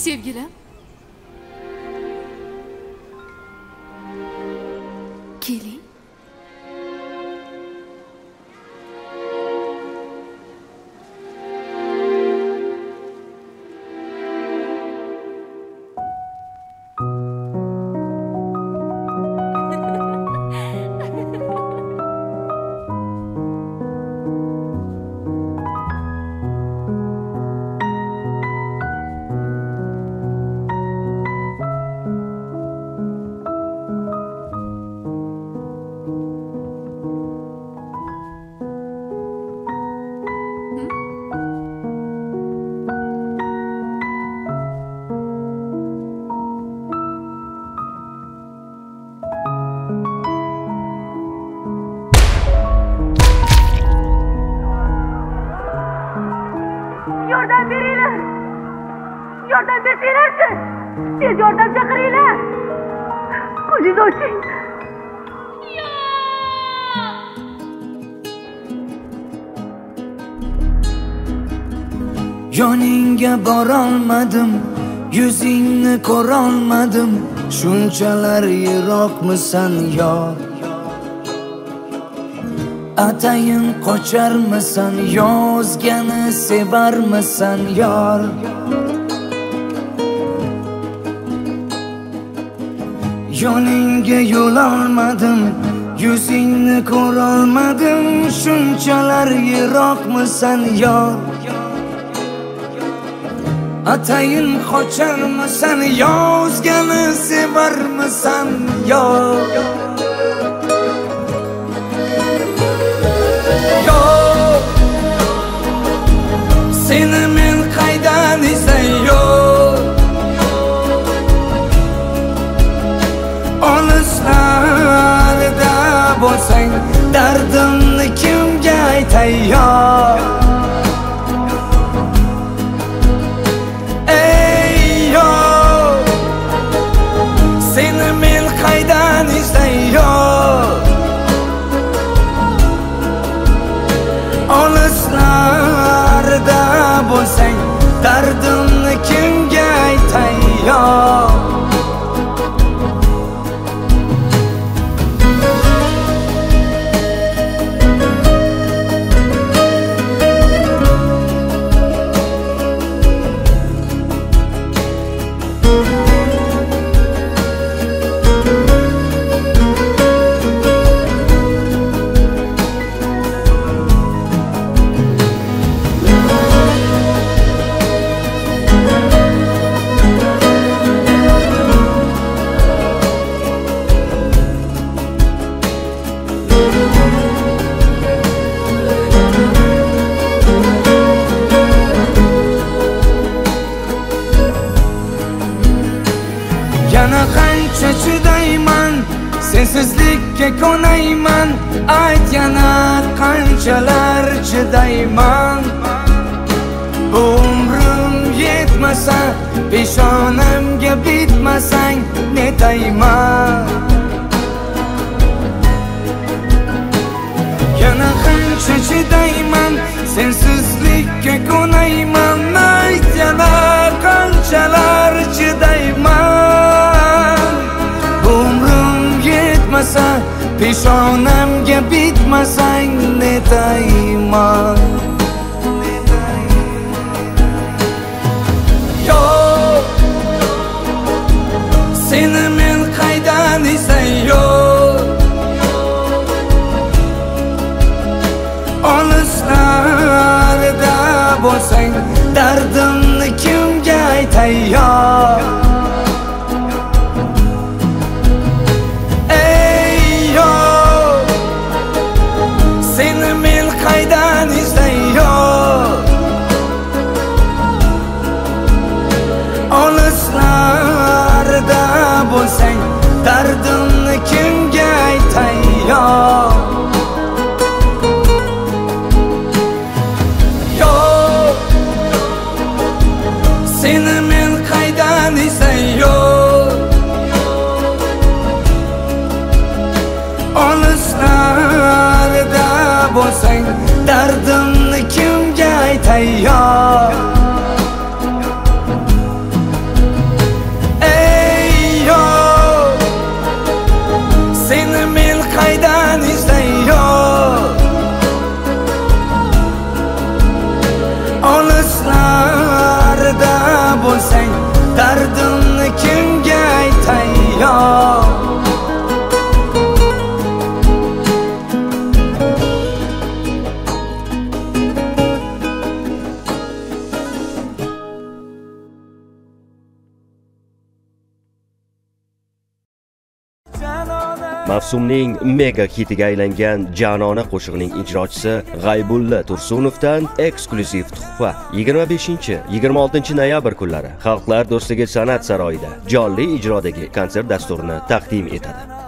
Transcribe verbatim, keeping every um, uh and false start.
Sevgilim. Keling. Yordam beringlar. Yordam bersanglarchi. Tez yordam chaqiringlar. Qo'lingizni oching. Yoningga borolmadim, yuzingni ko'rolmadim, shunchalar yiroqmisan yor. Atayin qocharmisan, yozgani sevarmisan yor. Yoningga yo'l olmadim, yuzingni ko'rolmadim, shunchalar yiroqmisan yor. Atayin qocharmisan, yozgani sevarmisan yor. Seni men qaydan izlayor? Olislarda bo'lsang, dardimni kimga aytay yor? Ey yor, seni men qaydan izlayor? Olislarda bo'lsang, dardimni kimga aytay yor? Yana qancha chidayman, sensizlikka ko'nayman, ayt yana qanchalar chidayman. Bu umrim yetmasa, peshonamga bitmasang netayman. Yana qancha chidayman, sensizlikka ko'nayman, ayt yana qanchalar chidayman. Peshonamga bitmasang netayman. Yo, seni men qaydan izlayor? Olislarda bo'lsang, dardimni kimga aytay yor? Olislarda bo'lsang, dardimni kimga aytay yor? Yo, seni men qaydan izlayor? Mavsumning mega hitiga aylangan Janona qo'shig'ining ijrochisi G'aybulla Tursunovdan eksklyuziv tuhfa. yigirma beshinchi yigirma oltinchi noyabr kunlari Xalqlar do'stligi san'at saroyida jonli ijrodagi konsert dasturini taqdim etadi.